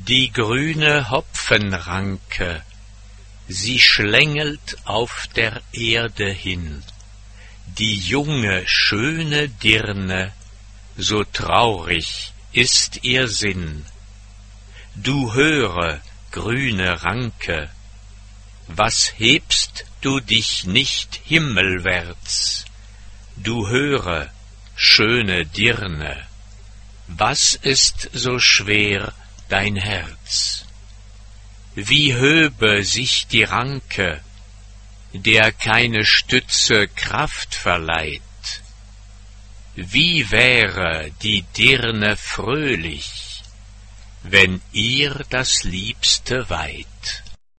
Die grüne Hopfenranke, sie schlängelt auf der Erde hin, die junge, schöne Dirne, so traurig ist ihr Sinn. Du höre, grüne Ranke, was hebst du dich nicht himmelwärts? Du höre, schöne Dirne, was ist so schwer dein Herz? Wie höbe sich die Ranke, der keine Stütze Kraft verleiht? Wie wäre die Dirne fröhlich, wenn ihr das Liebste weiht?